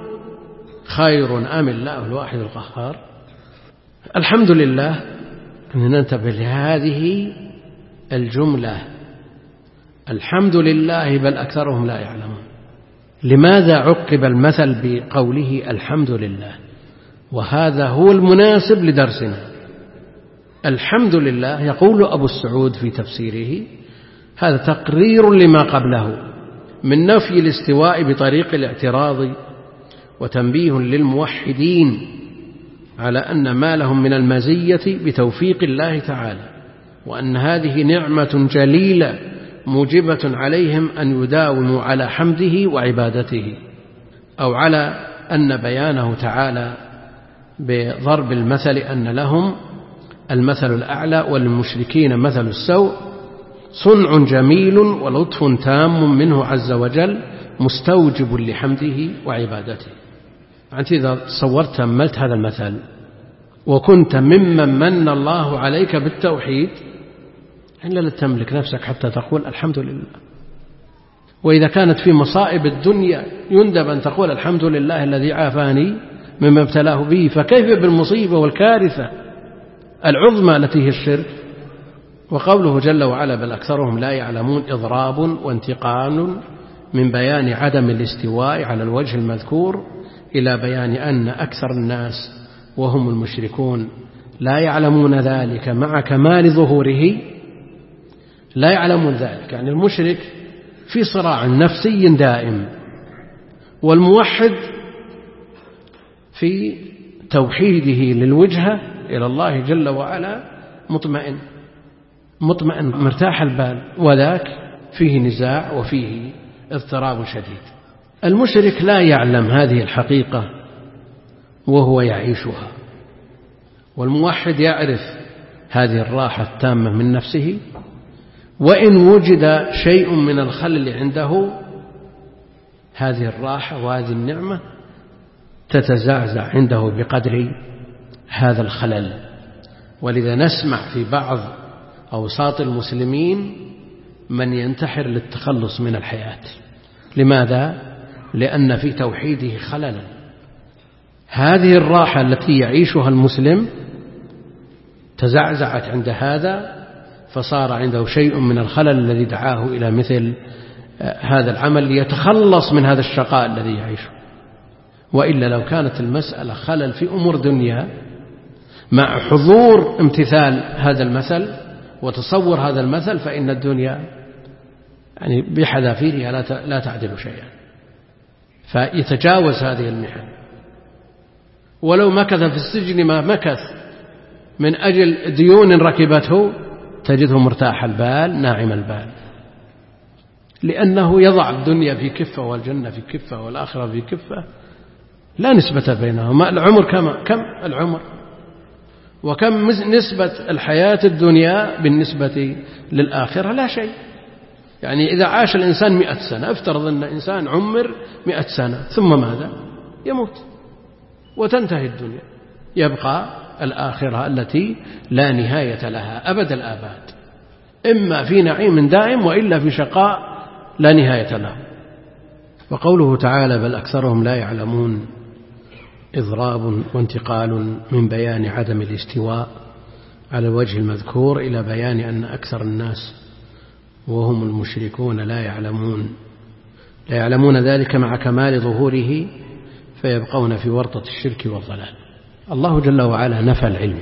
S1: خير أم الله الواحد القهار. الحمد لله أن ننتبه لهذه الجملة، الحمد لله بل أكثرهم لا يعلمون. لماذا عقب المثل بقوله الحمد لله؟ وهذا هو المناسب لدرسنا. الحمد لله يقول أبو السعود في تفسيره: هذا تقرير لما قبله من نفي الاستواء بطريق الاعتراض، وتنبيه للموحدين على أن ما لهم من المزية بتوفيق الله تعالى وأن هذه نعمة جليلة موجبة عليهم أن يداوموا على حمده وعبادته، أو على أن بيانه تعالى بضرب المثل أن لهم المثل الأعلى وللمشركين مثل السوء صنع جميل ولطف تام منه عز وجل مستوجب لحمده وعبادته. أنت إذا صورت تأملت هذا المثل وكنت ممن من الله عليك بالتوحيد إلا لا تملك نفسك حتى تقول الحمد لله. وإذا كانت في مصائب الدنيا يندب أن تقول الحمد لله الذي عافاني مما ابتلاه به، فكيف بالمصيبة والكارثة العظمى التي هي الشرك؟ وقوله جل وعلا بل أكثرهم لا يعلمون إضراب وانتقال من بيان عدم الاستواء على الوجه المذكور إلى بيان أن أكثر الناس وهم المشركون لا يعلمون ذلك مع كمال ظهوره، لا يعلمون ذلك. يعني المشرك في صراع نفسي دائم، والموحد في توحيده للوجهة إلى الله جل وعلا مطمئن مطمئن مرتاح البال، وذاك فيه نزاع وفيه اضطراب شديد. المشرك لا يعلم هذه الحقيقة وهو يعيشها، والموحد يعرف هذه الراحة التامة من نفسه، وإن وجد شيء من الخلل عنده هذه الراحة وهذه النعمة تتزعزع عنده بقدر هذا الخلل. ولذا نسمع في بعض أوساط المسلمين من ينتحر للتخلص من الحياة. لماذا؟ لأن في توحيده خللا. هذه الراحة التي يعيشها المسلم تزعزعت عند هذا، فصار عنده شيء من الخلل الذي دعاه إلى مثل هذا العمل ليتخلص من هذا الشقاء الذي يعيشه. وإلا لو كانت المسألة خلل في أمور دنيا مع حضور امتثال هذا المثل وتصور هذا المثل، فإن الدنيا يعني بحذافيرها لا تعدل شيئا، فيتجاوز هذه المحن. ولو مكث في السجن ما مكث من أجل ديون ركبته تجده مرتاح البال ناعم البال، لأنه يضع الدنيا في كفة والجنة في كفة والآخرة في كفة، لا نسبة بينهما. العمر كم كم العمر، وكم نسبة الحياة الدنيا بالنسبة للآخرة؟ لا شيء. يعني إذا عاش الإنسان مئة سنة، افترض أن إنسان عمر مئة سنة، ثم ماذا؟ يموت وتنتهي الدنيا، يبقى الآخرة التي لا نهاية لها أبد الآباد، إما في نعيم دائم وإلا في شقاء لا نهاية له. وقوله تعالى بل أكثرهم لا يعلمون إضراب وانتقال من بيان عدم الاستواء على الوجه المذكور إلى بيان أن أكثر الناس وهم المشركون لا يعلمون لا يعلمون ذلك مع كمال ظهوره، فيبقون في ورطة الشرك والضلال. الله جل وعلا نفى العلم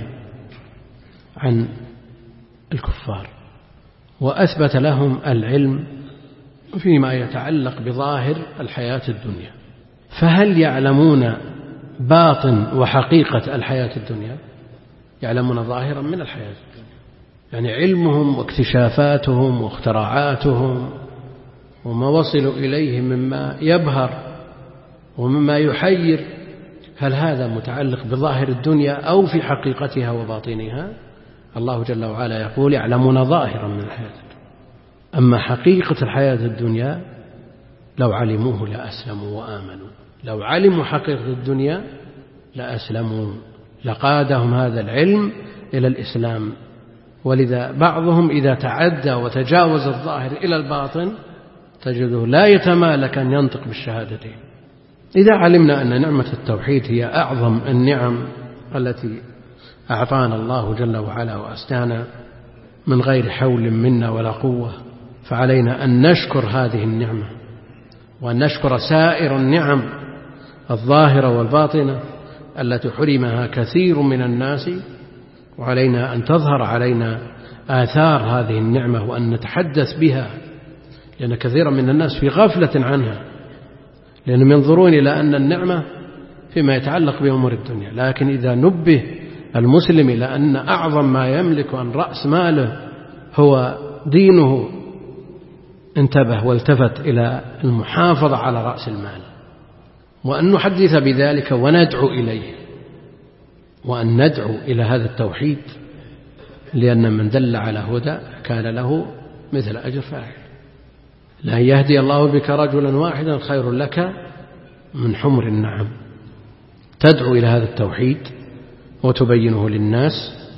S1: عن الكفار وأثبت لهم العلم فيما يتعلق بظاهر الحياة الدنيا. فهل يعلمون باطن وحقيقة الحياة الدنيا؟ يعلمون ظاهرا من الحياة الدنيا، يعني علمهم واكتشافاتهم واختراعاتهم وما وصلوا إليه مما يبهر ومما يحير، هل هذا متعلق بظاهر الدنيا أو في حقيقتها وباطنها؟ الله جل وعلا يقول يعلمون ظاهرا من الحياة الدنيا، أما حقيقة الحياة الدنيا لو علموه لأسلموا وآمنوا. لو علموا حقيقة الدنيا لأسلموا، لقادهم هذا العلم إلى الإسلام. ولذا بعضهم إذا تعدى وتجاوز الظاهر إلى الباطن تجده لا يتمالك أن ينطق بالشهادتين. إذا علمنا أن نعمة التوحيد هي أعظم النعم التي أعطانا الله جل وعلا وأستانا من غير حول منا ولا قوة، فعلينا أن نشكر هذه النعمة وأن نشكر سائر النعم الظاهرة والباطنة التي حرمها كثير من الناس، وعلينا أن تظهر علينا آثار هذه النعمة وأن نتحدث بها، لأن كثيرا من الناس في غفلة عنها، لأنهم ينظرون إلى أن النعمة فيما يتعلق بأمور الدنيا. لكن إذا نبه المسلم إلى أن أعظم ما يملك أن رأس ماله هو دينه انتبه والتفت إلى المحافظة على رأس المال، وأن نحدث بذلك وندعو إليه، وأن ندعو إلى هذا التوحيد، لأن من دل على هدى كان له مثل أجر فاعل. لأن يهدي الله بك رجلا واحدا خير لك من حمر النعم. تدعو إلى هذا التوحيد وتبينه للناس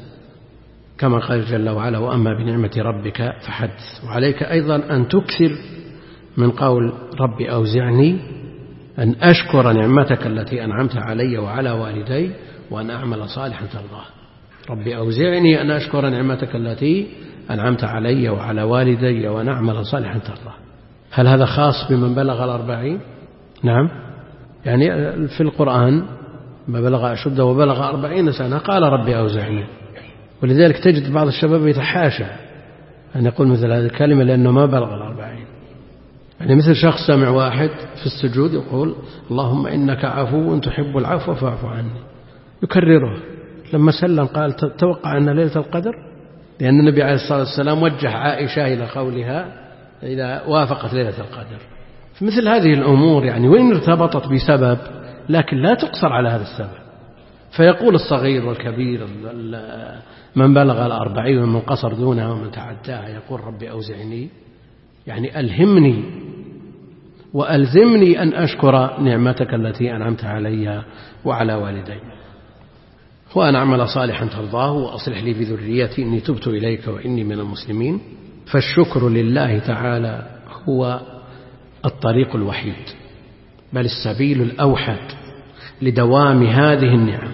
S1: كما قال جل وعلا: وأما بنعمة ربك فحدث. وعليك أيضا أن تكثر من قول: ربي أوزعني أن أشكر نعمتك التي أنعمت علي وعلى والدي وأن أعمل صالحا ترضاه. ربي أوزعني أن أشكر نعمتك التي أنعمت علي وعلى والدي وأن أعمل صالحا ترضاه. هل هذا خاص بمن بلغ الأربعين؟ نعم، يعني في القرآن ما بلغ أشده وبلغ أربعين سنة قال ربي أوزعني. ولذلك تجد بعض الشباب يتحاشى أن يقول مثل هذه الكلمة لأنه ما بلغ الأربعين. يعني مثل شخص سمع واحد في السجود يقول: اللهم إنك عفو تحب العفو فاعف عني، يكرره. لما سلم قال: توقع أن ليلة القدر، لأن النبي عليه الصلاة والسلام وجه عائشة إلى قولها إذا وافقت ليلة القدر. فمثل هذه الأمور يعني وإن ارتبطت بسبب لكن لا تقصر على هذا السبب. فيقول الصغير والكبير من بلغ الأربعين ومن قصر دونها ومن تعداها يقول ربي أوزعني، يعني ألهمني وألزمني أن أشكر نعمتك التي أنعمت علي وعلى والدي وأن أعمل صالحا ترضاه وأصلح لي بذريتي إني تبت إليك وإني من المسلمين. فالشكر لله تعالى هو الطريق الوحيد بل السبيل الأوحد لدوام هذه النعم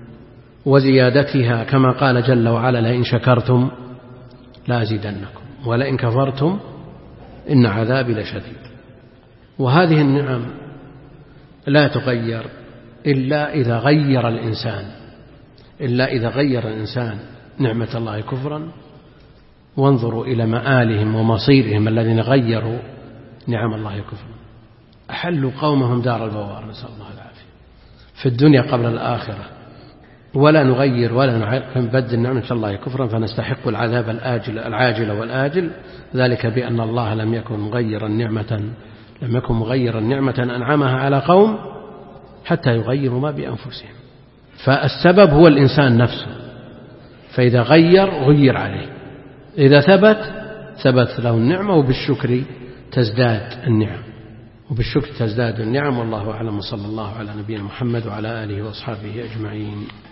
S1: وزيادتها، كما قال جل وعلا: لئن شكرتم لأزيدنكم ولئن كفرتم إن عذابي لشديد. وهذه النعم لا تغير إلا إذا غير الإنسان إلا إذا غير الإنسان نعمة الله كفرا. وانظروا إلى مآلهم ومصيرهم الذين غيروا نعم الله كفرا، أحلوا قومهم دار البوار، نسأل الله العافية، في الدنيا قبل الآخرة. ولا نغير ولا نبدل نعمة الله كفرا فنستحق العذاب الآجل العاجل والآجل، ذلك بأن الله لم يكن مغيرا نعمة لم يكن مغيرا نعمة أنعمها على قوم حتى يغيروا ما بأنفسهم. فالسبب هو الإنسان نفسه، فإذا غير غير عليه، إذا ثبت ثبت له النعمة، وبالشكر تزداد النعم وبالشكر تزداد النعم. والله أعلم، وصلى الله على نبينا محمد وعلى آله وأصحابه أجمعين.